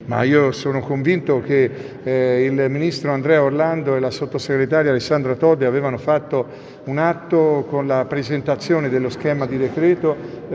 Ma io sono convinto che il ministro Andrea Orlando e la sottosegretaria Alessandra Todde avevano fatto un atto con la presentazione dello schema di decreto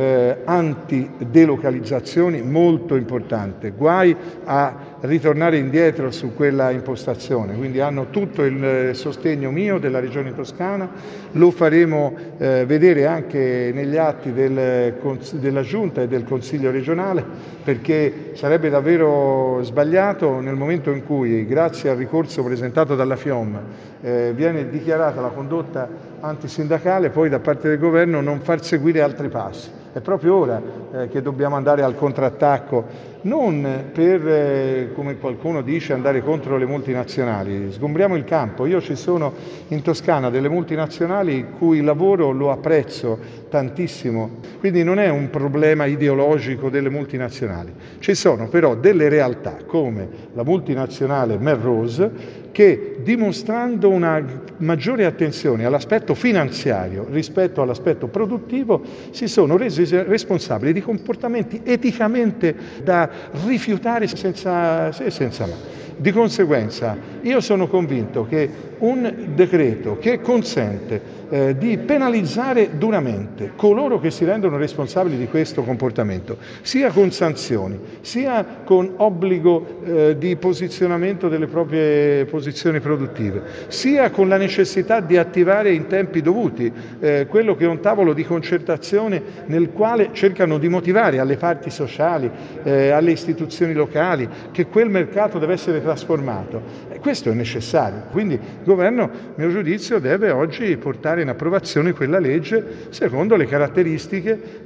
anti-delocalizzazioni molto importante. Guai a ritornare indietro su quella impostazione, quindi hanno tutto il sostegno mio, della Regione Toscana, lo faremo vedere anche negli atti della Giunta e del Consiglio regionale, perché sarebbe davvero sbagliato nel momento in cui, grazie al ricorso presentato dalla FIOM, viene dichiarata la condotta antisindacale, poi da parte del governo non far seguire altri passi. È proprio ora che dobbiamo andare al contrattacco, non per, come qualcuno dice, andare contro le multinazionali. Sgombriamo il campo. Io ci sono in Toscana delle multinazionali il cui lavoro lo apprezzo tantissimo, quindi non è un problema ideologico delle multinazionali. Ci sono però delle realtà come la multinazionale Melrose che, dimostrando una maggiore attenzione all'aspetto finanziario rispetto all'aspetto produttivo, si sono resi responsabili di comportamenti eticamente da rifiutare senza ma. Di conseguenza io sono convinto che un decreto che consente di penalizzare duramente coloro che si rendono responsabili di questo comportamento, sia con sanzioni, sia con obbligo di posizionamento delle proprie posizioni produttive, sia con la necessità di attivare in tempi dovuti quello che è un tavolo di concertazione nel quale cercano di motivare alle parti sociali, alle istituzioni locali, che quel mercato deve essere trasformato. Questo è necessario. Quindi il governo, a mio giudizio, deve oggi portare in approvazione quella legge secondo le caratteristiche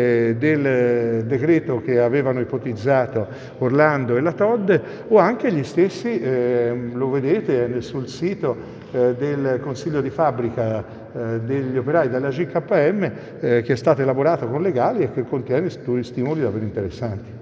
del decreto che avevano ipotizzato Orlando e la Todde, o anche gli stessi, lo vedete sul sito del Consiglio di Fabbrica degli operai della GKM, che è stato elaborato con Legali e che contiene stimoli davvero interessanti.